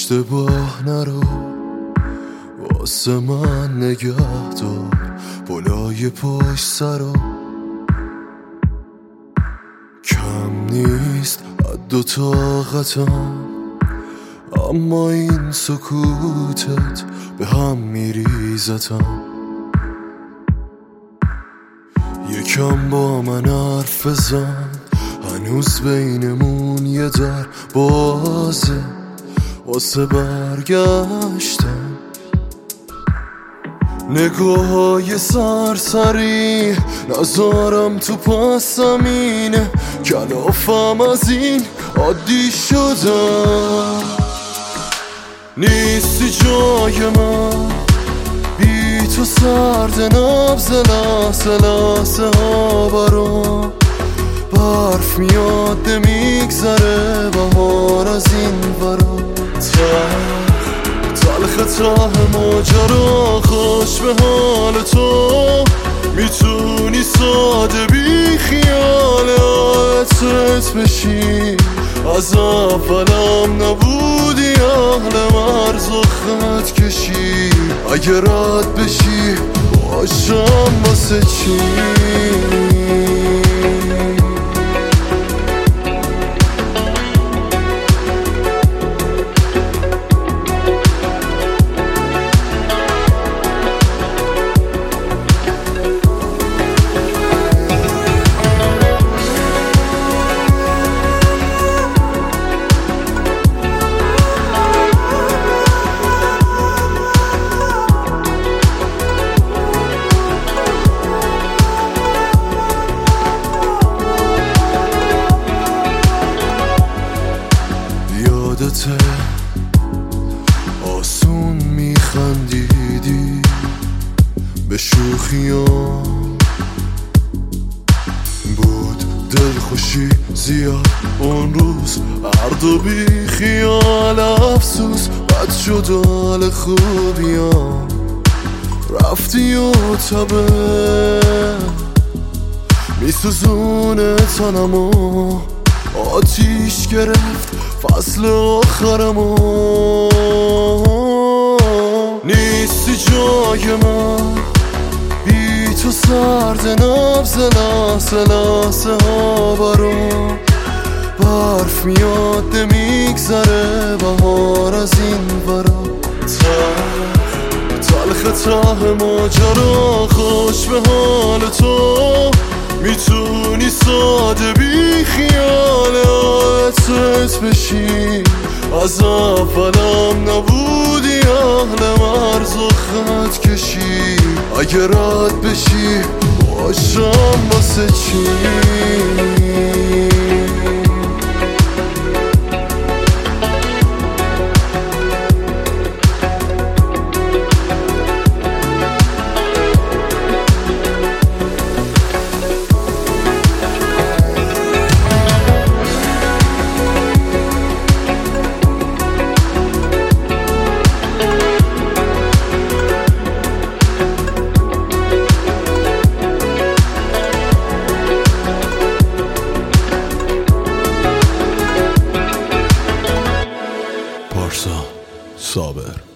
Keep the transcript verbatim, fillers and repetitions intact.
اشتباه نرو، واسه من نگه دار بالای پشت سرو. کم نیست حد و طاقتم، اما این سکوتت به هم میریزتم. یکم با من حرف بزن، هنوز بینمون یه در بازه واسه برگشتن. نگاهای سرسری نذارم تو پس زمینه، کلافم از این عادی شدم. نیستی جای من، بی تو سرد نبض لحظه لحظه ها برام برف میاد میگذره بهار از این ورا. تلخ ته ماجرا خوش به حال تو، میتونی ساده بی خیال عطرت بشی. از اولم نبودی اهل مرز و خط کشی، اگه رد بشی باشم واسه چی؟ یادته آسون میخندیدی به شوخیام، بود دلخوشی زیاد اون روز، هر دو بی خیال افسوس بد شد و حال خوبیام. رفتی و تبه میسوزونه تنمو، آتیش گرفت فصل آخرمو. نیستی جای من، بی تو سرد نبض لحظه لحظه ها برام برف میاد میگذره بهار از این ورا. تلخ ته ماجرا خوش به حال تو، میتونی ساده بی خیال عطرت بشی. از اولم نبودی اهل مرز و خط کشی، اگه رد بشی باشم واسه چی؟ صابر